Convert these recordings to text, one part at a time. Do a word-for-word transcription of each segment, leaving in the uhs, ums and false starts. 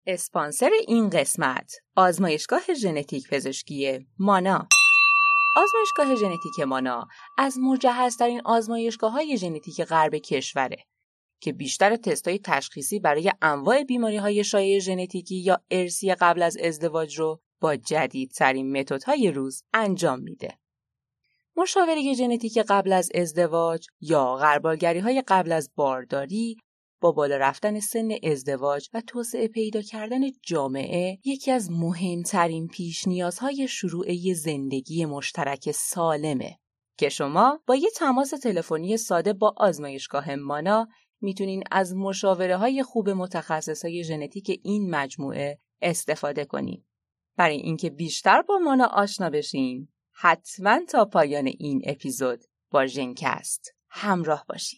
اسپانسر این قسمت آزمایشگاه ژنتیک پزشکی مانا. آزمایشگاه ژنتیک مانا از مجهزترین آزمایشگاه‌های ژنتیک غرب کشوره که بیشتر تست‌های تشخیصی برای انواع بیماری‌های شایع ژنتیکی یا ارثی قبل از ازدواج رو با جدیدترین متدهای روز انجام میده. مشاوره ژنتیک قبل از ازدواج یا غربالگری‌های قبل از بارداری با بالا رفتن سن ازدواج و توسعه پیدا کردن جامعه یکی از مهمترین پیش نیازهای شروع زندگی مشترک سالمه که شما با یه تماس تلفنی ساده با آزمایشگاه مانا میتونین از مشاوره‌های خوب متخصصای ژنتیک این مجموعه استفاده کنین. برای اینکه بیشتر با مانا آشنا بشین، حتما تا پایان این اپیزود با ژنکست همراه باشین.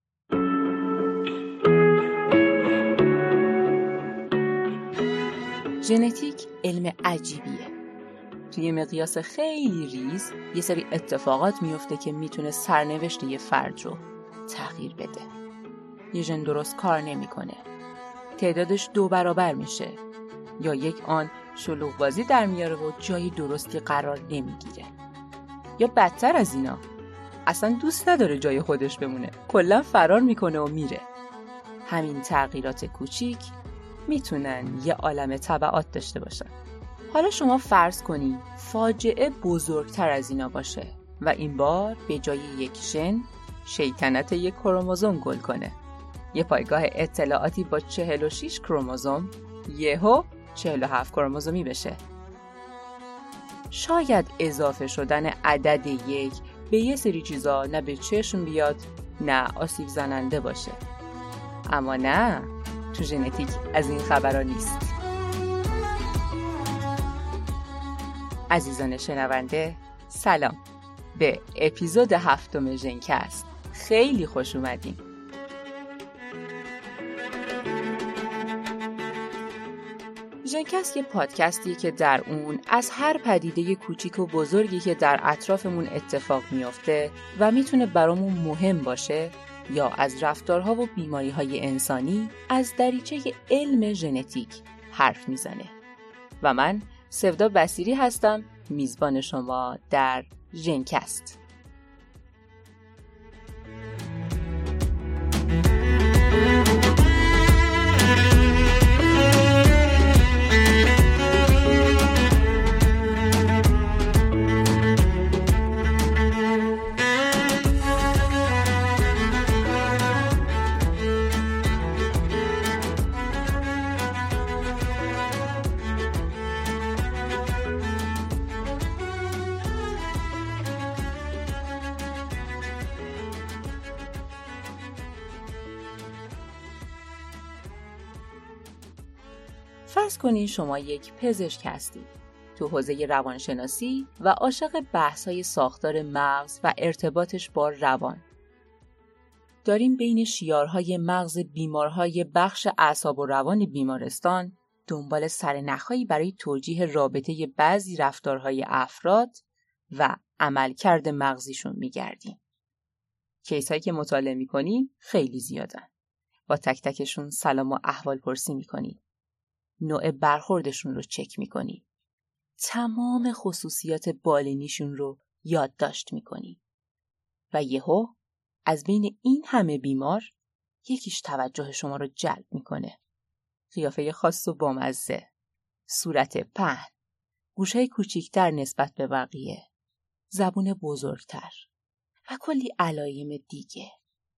ژنتیک علم عجیبیه. توی مقیاس خیلی ریز یه سری اتفاقات میفته که میتونه سرنوشت یه فرد رو تغییر بده. یه ژن درست کار نمیکنه، تعدادش دو برابر میشه، یا یک آن شلوغ بازی در میاره و جای درستی قرار نمیگیره، یا بدتر از اینا اصلا دوست نداره جای خودش بمونه، کلا فرار میکنه و میره. همین تغییرات کوچیک میتونن یه عالمه تبعات داشته باشن. حالا شما فرض کنید فاجعه بزرگتر از اینا باشه و این بار به جای یک ژن شیطنت یک کروموزوم گل کنه. یه پایگاه اطلاعاتی با چهل و شش کروموزوم یهو چهل و هفت کروموزومی بشه. شاید اضافه شدن عدد یک به یه سری چیزا نه به چشم بیاد نه آسیب زننده باشه، اما نه، تو ژنتیک از این خبرها نیست. عزیزان شنونده، سلام به اپیزود هفتم ژنکست. خیلی خوش اومدین. ژنکست یه پادکستیه که در اون از هر پدیده کوچیک و بزرگی که در اطرافمون اتفاق میفته و میتونه برامون مهم باشه یا از رفتارها و بیماریهای انسانی از دریچه علم ژنتیک حرف میزنه. و من سودا بصیری هستم، میزبان شما در ژنکست. فرض کنین شما یک پزشک هستید تو حوزه روانشناسی و عاشق بحث‌های ساختار مغز و ارتباطش با روان. داریم بین شیارهای مغز بیمارهای بخش اعصاب و روان بیمارستان دنبال سرنخ‌هایی برای توجیه رابطه بعضی رفتارهای افراد و عملکرد مغزیشون می‌گردیم. کیس‌هایی که مطالعه می‌کنیم خیلی زیادن. با تک تکشون سلام و احوال پرسی می‌کنیم. نوع برخوردشون رو چک میکنی. تمام خصوصیات بالینیشون رو یادداشت میکنی. و یهو از بین این همه بیمار یکیش توجه شما رو جلب میکنه. قیافه خاص و بامزه، صورت پهن، گوشهای کوچیکتر نسبت به بقیه، زبون بزرگتر و کلی علایم دیگه.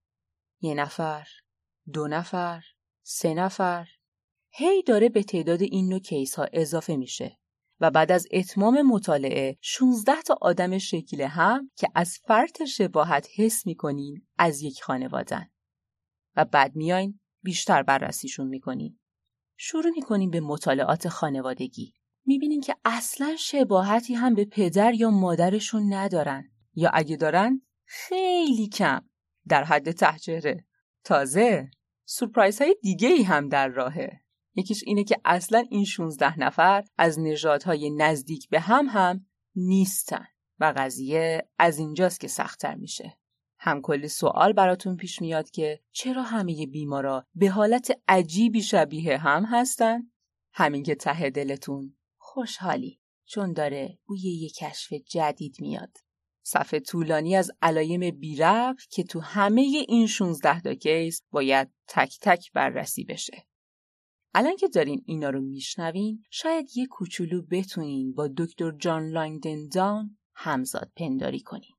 یه نفر، دو نفر، سه نفر، هی داره به تعداد این نوع کیس ها اضافه میشه و بعد از اتمام مطالعه شانزده تا آدم شکل هم که از فرط شباهت حس میکنین از یک خانوادن و بعد میاین بیشتر بررسیشون میکنین. شروع میکنین به مطالعات خانوادگی. میبینین که اصلا شباهتی هم به پدر یا مادرشون ندارن یا اگه دارن خیلی کم، در حد تحجره. تازه سورپرایز های دیگه ای هم در راهه. یکیش اینه که اصلا این شانزده نفر از نژادهای نزدیک به هم هم نیستن و قضیه از اینجاست که سخت‌تر میشه. هم کلی سوال براتون پیش میاد که چرا همه بیمارا به حالت عجیبی شبیه هم هستن همین که ته دلتون خوشحالی چون داره بوی یه کشف جدید میاد. صفحه طولانی از علایم بی ربط که تو همه این شانزده تا کیس باید تک تک بررسی بشه. الان که دارین اینا رو میشنوین شاید یه کوچولو بتونین با دکتر جان لانگدن داون همزاد پنداری کنین.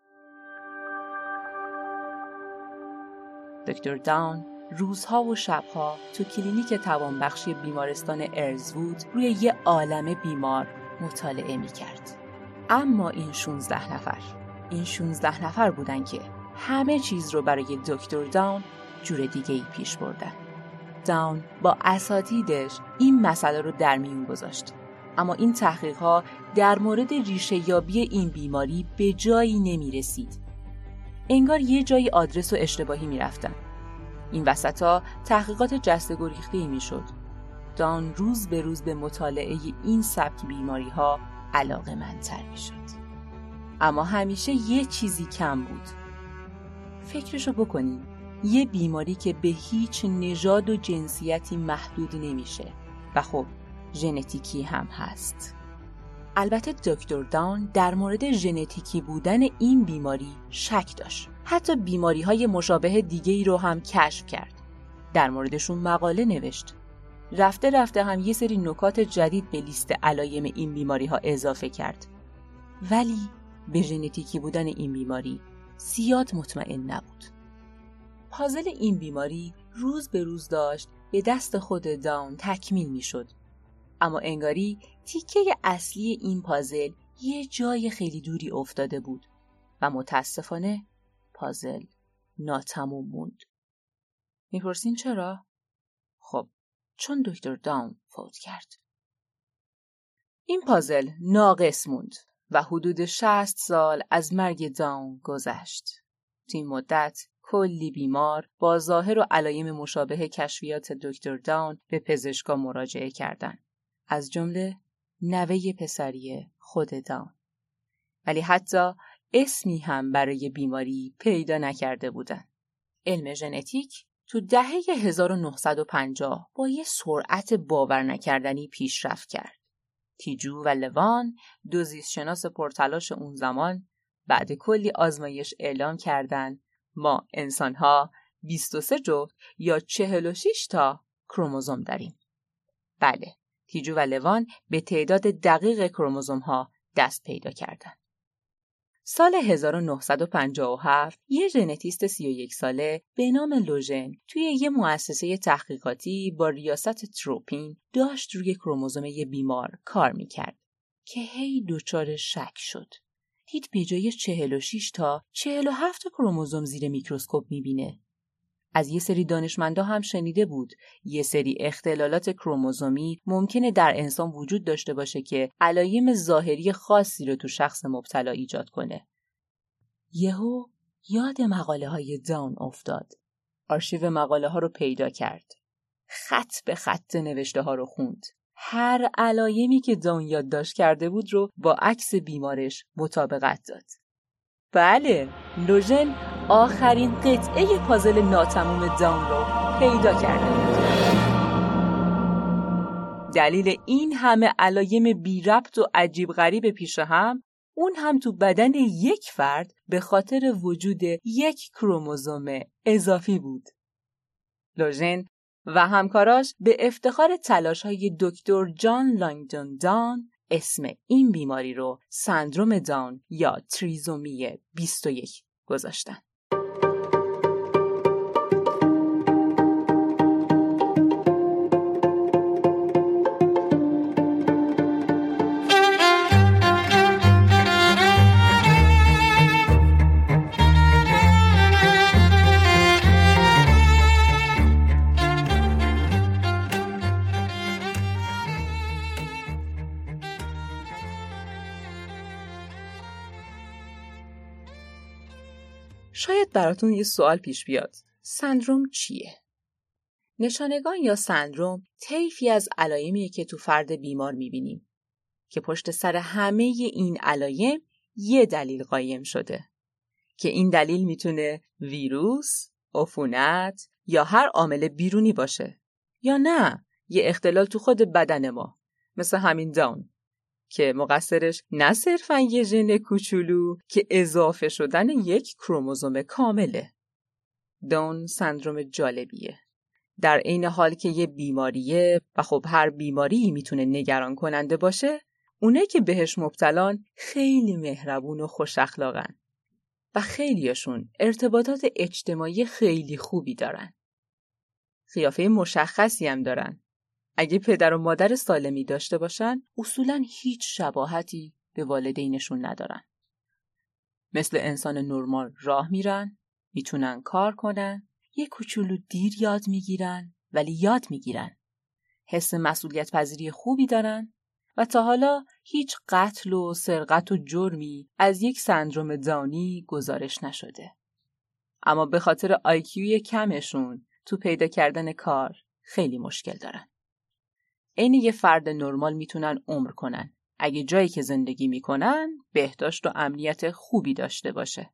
دکتر داون روزها و شبها تو کلینیک توانبخشی بیمارستان ارزوود روی یه عالمه بیمار مطالعه میکرد. اما این شانزده نفر این شانزده نفر بودن که همه چیز رو برای دکتر داون جور دیگه ای پیش بردن. داون با اساتیدش این مسئله رو در میون گذاشت. اما این تحقیق‌ها در مورد ریشه یابی این بیماری به جایی نمی رسید. انگار یه جایی آدرس و اشتباهی می رفتن. این وسطا تحقیقات جسته گریخته‌ای می شد. داون روز به روز به مطالعه این سبک بیماری ها علاقه منتر می شد. اما همیشه یه چیزی کم بود. فکرشو بکنین. یه بیماری که به هیچ نژاد و جنسیتی محدود نمیشه و خب ژنتیکی هم هست. البته دکتر داون در مورد ژنتیکی بودن این بیماری شک داشت. حتی بیماری‌های مشابه دیگه‌ای رو هم کشف کرد. در موردشون مقاله نوشت. رفته رفته هم یه سری نکات جدید به لیست علایم این بیماری‌ها اضافه کرد. ولی به ژنتیکی بودن این بیماری زیاد مطمئن نبود. پازل این بیماری روز به روز داشت به دست خود داون تکمیل می شد. اما انگاری تیکه اصلی این پازل یه جای خیلی دوری افتاده بود و متاسفانه پازل ناتمام موند. میپرسین چرا؟ خب چون دکتر داون فوت کرد. این پازل ناقص موند و حدود شصت سال از مرگ داون گذشت. تو این مدت کلی بیمار با ظاهر و علایم مشابه کشفیات دکتر داون به پزشکا مراجعه کردند. از جمله نوه پسری خود داون. ولی حتی اسمی هم برای بیماری پیدا نکرده بودند. علم ژنتیک تو دهه هزار و نهصد و پنجاه با یه سرعت باور نکردنی پیشرفت کرد. تیجو و لوان، دو زیستشناس پرتلاش اون زمان، بعد کلی آزمایش اعلام کردند ما انسان‌ها بیست و سه جفت یا چهل و شش تا کروموزوم داریم. بله، تیجو و لوان به تعداد دقیق کروموزوم‌ها دست پیدا کردند. سال هزار و نهصد و پنجاه و هفت یه ژنتیست سی و یک ساله به نام لوژن توی یه مؤسسه تحقیقاتی با ریاست تروپین داشت روی کروموزوم یه بیمار کار میکرد که هی دچار شک شد. دید به جای چهل و شش تا چهل و هفت تا کروموزوم زیر میکروسکوپ میبینه. از یه سری دانشمندا هم شنیده بود یه سری اختلالات کروموزومی ممکنه در انسان وجود داشته باشه که علایم ظاهری خاصی رو تو شخص مبتلا ایجاد کنه. یهو یاد مقاله های داون افتاد. آرشیو مقاله ها رو پیدا کرد. خط به خط نوشته ها رو خوند. هر علایمی که داون یادداشت کرده بود رو با عکس بیمارش مطابقت داد. بله، لوژن آخرین قطعه پازل ناتمام داون رو پیدا کرده بود. دلیل این همه علایم بی ربط و عجیب غریب پیش هم، اون هم تو بدن یک فرد به خاطر وجود یک کروموزوم اضافی بود. لوژن و همکاراش به افتخار تلاش‌های دکتر جان لانگدن داون اسم این بیماری رو سندروم داون یا تریزومی بیست و یک گذاشتن. شاید براتون یه سوال پیش بیاد. سندروم چیه؟ نشانگان یا سندروم طیفی از علایمیه که تو فرد بیمار میبینیم که پشت سر همه این علایم یه دلیل قایم شده که این دلیل میتونه ویروس، عفونت یا هر عامل بیرونی باشه یا نه یه اختلال تو خود بدن ما، مثل همین داون که مقصرش نه صرفاً یه ژن کوچولو که اضافه شدن یک کروموزوم کامله. داون سندروم جالبیه. در عین حال که یه بیماریه و خب هر بیماری میتونه نگران کننده باشه، اونه که بهش مبتلان خیلی مهربون و خوش اخلاقن و خیلیاشون ارتباطات اجتماعی خیلی خوبی دارن. قیافه مشخصی هم دارن. اگه پدر و مادر سالمی داشته باشن، اصولاً هیچ شباهتی به والدینشون ندارن. مثل انسان نرمال راه میرن، میتونن کار کنن، یه کوچولو دیر یاد میگیرن ولی یاد میگیرن. حس مسئولیت پذیری خوبی دارن و تا حالا هیچ قتل و سرقت و جرمی از یک سندروم داونی گزارش نشده. اما به خاطر آی کیو کمشون تو پیدا کردن کار خیلی مشکل دارن. عین یه فرد نرمال میتونن عمر کنن اگه جایی که زندگی میکنن بهداشت و امنیت خوبی داشته باشه.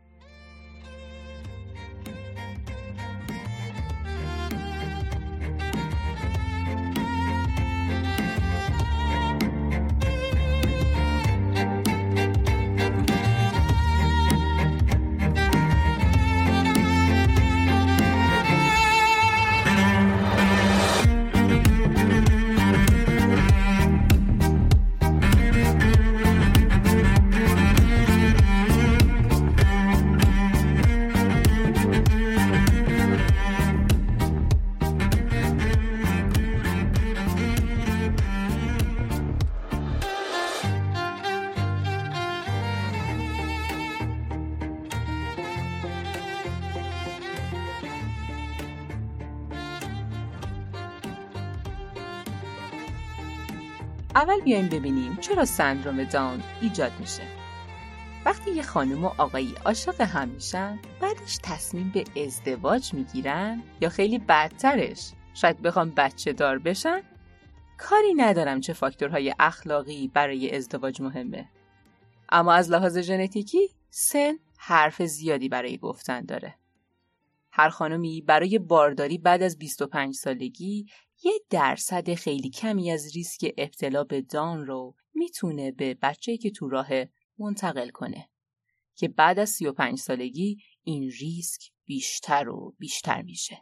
اول بیایم ببینیم چرا سندروم داون ایجاد میشه. وقتی یه خانم و آقایی عاشق هم میشن، بعدش تصمیم به ازدواج میگیرن یا خیلی بدترش شاید بخوام بچه دار بشن، کاری ندارم چه فاکتورهای اخلاقی برای ازدواج مهمه. اما از لحاظ ژنتیکی سن حرف زیادی برای گفتن داره. هر خانمی برای بارداری بعد از بیست و پنج سالگی یه درصد خیلی کمی از ریسک ابتلا به داون رو میتونه به بچه‌ای که تو راه منتقل کنه که بعد از سی و پنج سالگی این ریسک بیشتر و بیشتر میشه.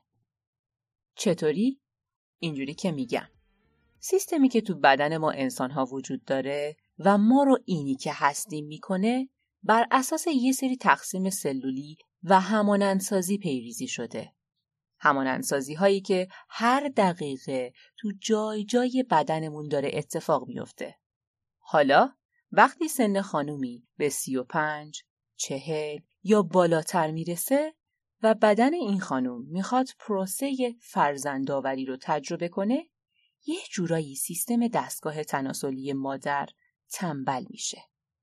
چطوری؟ اینجوری که میگم سیستمی که تو بدن ما انسان‌ها وجود داره و ما رو اینی که هستیم میکنه بر اساس یه سری تقسیم سلولی و همانندسازی پیریزی شده. همانندسازی هایی که هر دقیقه تو جای جای بدنمون داره اتفاق میفته. حالا وقتی سن خانومی به سی و پنج، چهل یا بالاتر میرسه و بدن این خانوم میخواد پروسه فرزندآوری رو تجربه کنه، یه جورایی سیستم دستگاه تناسلی مادر تنبل میشه.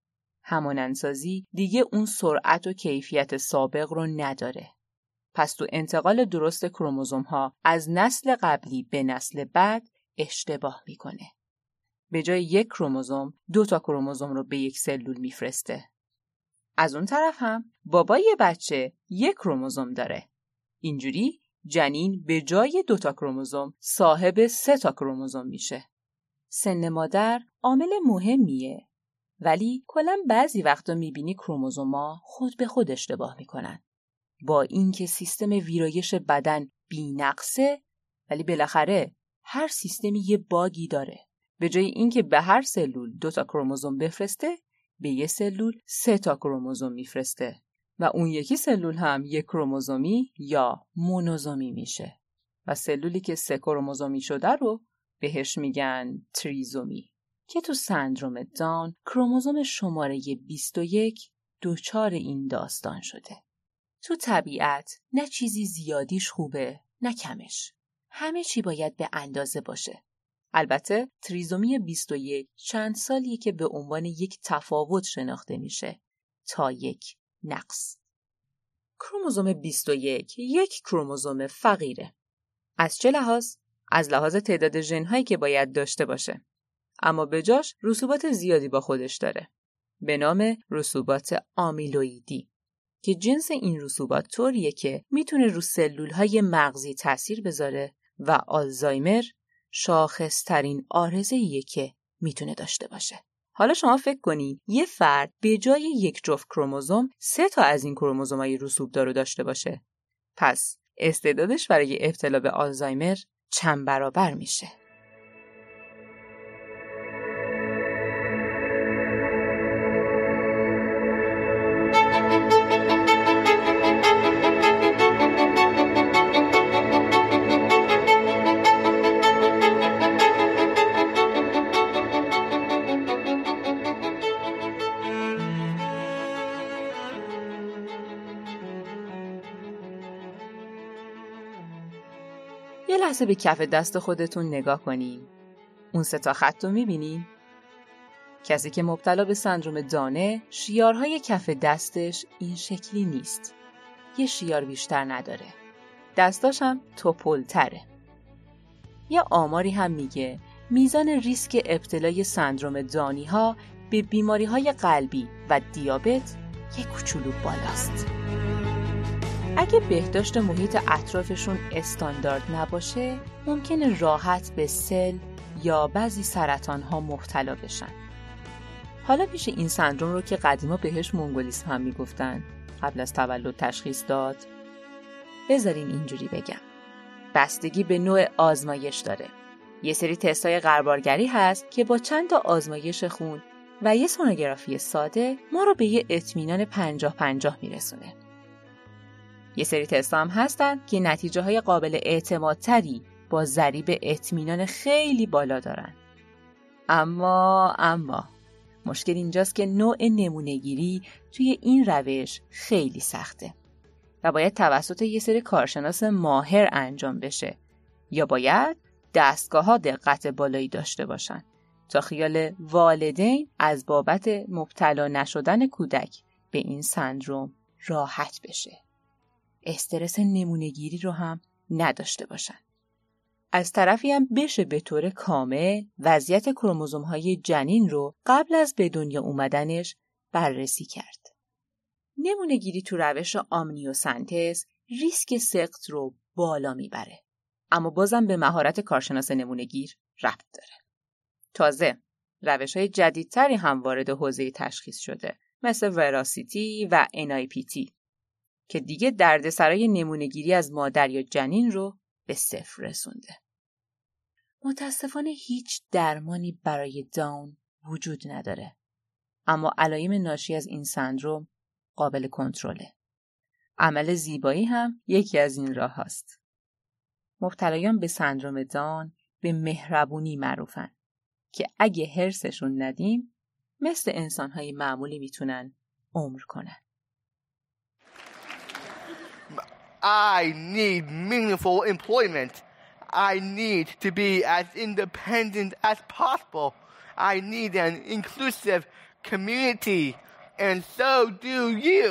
همانندسازی دیگه اون سرعت و کیفیت سابق رو نداره. پس تو انتقال درست کروموزوم ها از نسل قبلی به نسل بعد اشتباه میکنه. به جای یک کروموزوم دو تا کروموزوم رو به یک سلول میفرسته. از اون طرف هم بابای بچه یک کروموزوم داره. اینجوری جنین به جای دو تا کروموزوم صاحب سه تا کروموزوم میشه. سن مادر عامل مهمیه، ولی کلاً بعضی وقتا میبینی کروموزوما خود به خود اشتباه میکنن. با اینکه سیستم ویرایش بدن بی‌نقصه، ولی بالاخره هر سیستمی یه باگی داره. به جای اینکه به هر سلول دو تا کروموزوم بفرسته، به یه سلول سه تا کروموزوم میفرسته و اون یکی سلول هم یک کروموزومی یا مونوزومی میشه و سلولی که سه کروموزومی شده رو بهش میگن تریزومی، که تو سندروم داون کروموزوم شماره بیست و یک دوچار این داستان شده. تو طبیعت نه چیزی زیادیش خوبه نه کمش. همه چی باید به اندازه باشه. البته تریزومی بیست و یک چند سالیه که به عنوان یک تفاوت شناخته میشه تا یک نقص. کروموزوم بیست و یک یک کروموزوم فقیره. از چه لحاظ؟ از لحاظ تعداد ژن‌هایی که باید داشته باشه. اما به جاش رسوبات زیادی با خودش داره به نام رسوبات آمیلویدی که جنس این رسوبات طوریه که میتونه رو سلول‌های مغزی تأثیر بذاره و آلزایمر، شاخصترین عارضه‌ایه که میتونه داشته باشه. حالا شما فکر کنین یه فرد به جای یک جفت کروموزوم سه تا از این کروموزومای رسوبدار رو داشته باشه. پس استعدادش برای ابتلا به آلزایمر چند برابر میشه. یه لحظه به کف دست خودتون نگاه کنین. اون سه تا خط رو میبینین؟ کسی که مبتلا به سندروم دانه، شیارهای کف دستش این شکلی نیست. یه شیار بیشتر نداره. دستاش هم توپل‌تره. یه آماری هم میگه میزان ریسک ابتلای سندروم دانی ها به بیماری های قلبی و دیابت یه کوچولو بالاست. اگه بهداشت محیط اطرافشون استاندارد نباشه، ممکنه راحت به سل یا بعضی سرطان‌ها مبتلا بشن. حالا میشه این سندروم رو که قدیما بهش مونگولیسم هم میگفتن قبل از تولد تشخیص داد؟ بذارین اینجوری بگم. بستگی به نوع آزمایش داره. یه سری تستای غربالگری هست که با چند تا آزمایش خون و یه سونوگرافی ساده ما رو به یه اطمینان پنجاه پنجاه میرسونه. یه سری تست هم هستن که نتیجه های قابل اعتمادتری با ضریب اطمینان خیلی بالا دارن. اما اما مشکل اینجاست که نوع نمونه‌گیری توی این روش خیلی سخته و باید توسط یه سری کارشناس ماهر انجام بشه یا باید دستگاه‌ها دقت بالایی داشته باشن تا خیال والدین از بابت مبتلا نشدن کودک به این سندروم راحت بشه. استرس نمونه‌گیری رو هم نداشته باشن. از طرفی هم بشه به طور کامل وضعیت کروموزوم‌های جنین رو قبل از به دنیا اومدنش بررسی کرد. نمونه‌گیری تو روش آمنیوسنتز ریسک سقط رو بالا میبره. اما بازم به مهارت کارشناس نمونه‌گیر ربط داره. تازه روش‌های جدیدتری هم وارد حوزه تشخیص شده، مثل وراسیتی و ان آی پی تی که دیگه دردسرای نمونه‌گیری از مادر یا جنین رو به صفر رسونده. متاسفانه هیچ درمانی برای داون وجود نداره. اما علائم ناشی از این سندروم قابل کنترله. عمل زیبایی هم یکی از این راه هاست. مبتلایان به سندروم داون به مهربونی معروفن که اگه هرسشون ندیم مثل انسان‌های معمولی میتونن عمر کنن. I need meaningful employment. I need to be as independent as possible. I need an inclusive community, and so do you.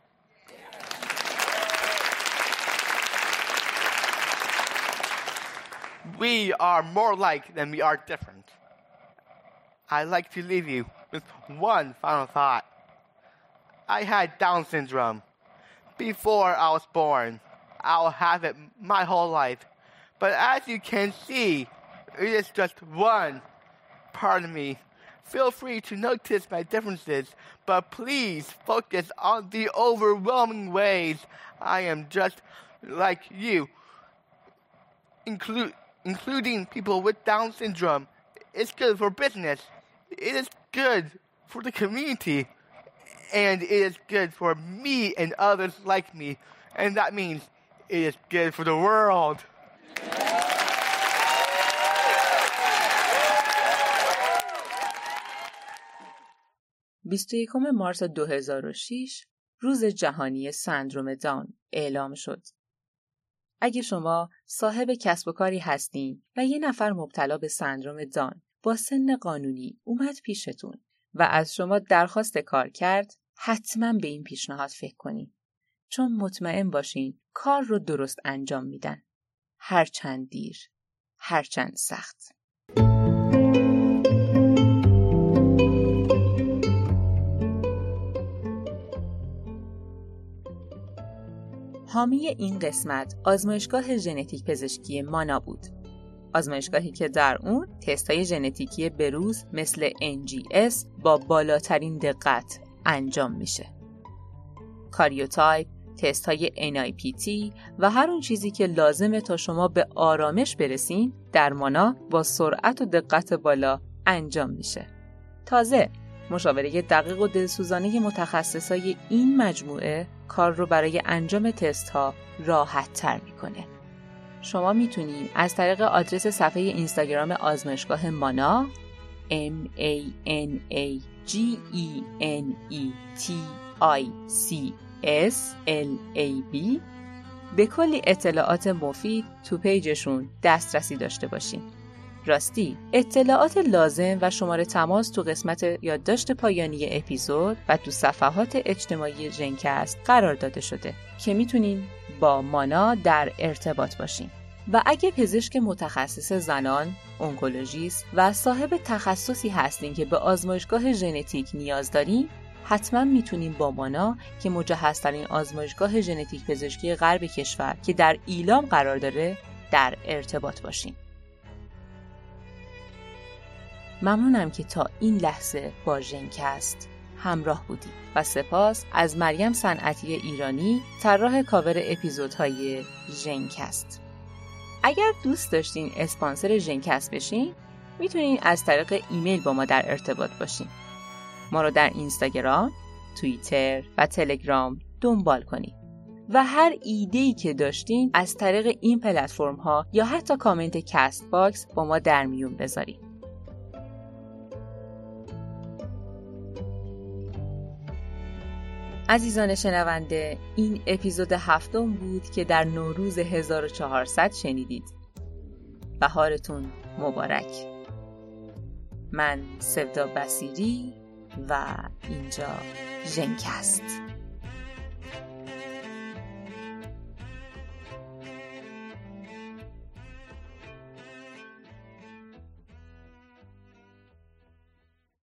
We are more alike than we are different. I'd like to leave you with one final thought. I had Down syndrome. Before I was born, I'll have it my whole life. But as you can see, it is just one part of me. Feel free to notice my differences, but please focus on the overwhelming ways I am just like you, Inclu- including people with Down syndrome. It's good for business. It is good for the community. And it is good for me and others like me. And that means it is good for the world. بیست و یکم مارس دو هزار و شش روز جهانی سندروم داون اعلام شد. اگه شما صاحب کسب و کاری هستین و یه نفر مبتلا به سندروم داون با سن قانونی اومد پیشتون و از شما درخواست کار کرد، حتما به این پیشنهاد فکر کنین. چون مطمئن باشین کار رو درست انجام میدن. هرچند دیر، هرچند سخت. حامی این قسمت آزمایشگاه ژنتیک پزشکی مانا بود. آزمایشگاهی که در اون تست‌های ژنتیکی بروز مثل ان جی اس با بالاترین دقت انجام میشه. کاریوتایپ، تست‌های ان آی پی تی و هر اون چیزی که لازمه تا شما به آرامش برسین در مانا با سرعت و دقت بالا انجام میشه. تازه مشاوره دقیق و دلسوزانه متخصصای این مجموعه کار رو برای انجام تست‌ها راحت تر میکنه. شما میتونید از طریق آدرس صفحه اینستاگرام آزمایشگاه مانا M A N A G E N E T I C S L A B به کلی اطلاعات مفید تو پیجشون دسترسی داشته باشین. راستی اطلاعات لازم و شماره تماس تو قسمت یادداشت پایانی اپیزود و تو صفحات اجتماعی ژنکست قرار داده شده که میتونین با مانا در ارتباط باشین. و اگه پزشک متخصص زنان، اونکولوژیست و صاحب تخصصی هستین که به آزمایشگاه ژنتیک نیاز دارین، حتما میتونین با مانا که مجهزترین آزمایشگاه ژنتیک پزشکی غرب کشور که در ایلام قرار داره در ارتباط باشین. ممنونم که تا این لحظه با ژنکست همراه بودید و سپاس از مریم صنعتی ایرانی طراح کاور اپیزودهای ژنکست. اگر دوست داشتین اسپانسر ژنکست بشین، میتونین از طریق ایمیل با ما در ارتباط باشین. ما رو در اینستاگرام، توییتر و تلگرام دنبال کنید و هر ایده‌ای که داشتین از طریق این پلتفرم ها یا حتی کامنت کست باکس با ما در میون بذارید. عزیزان شنونده، این اپیزود هفتم بود که در نوروز هزار و چهارصد شنیدید. بهارتون مبارک. من سودا بصیری و اینجا ژنکست.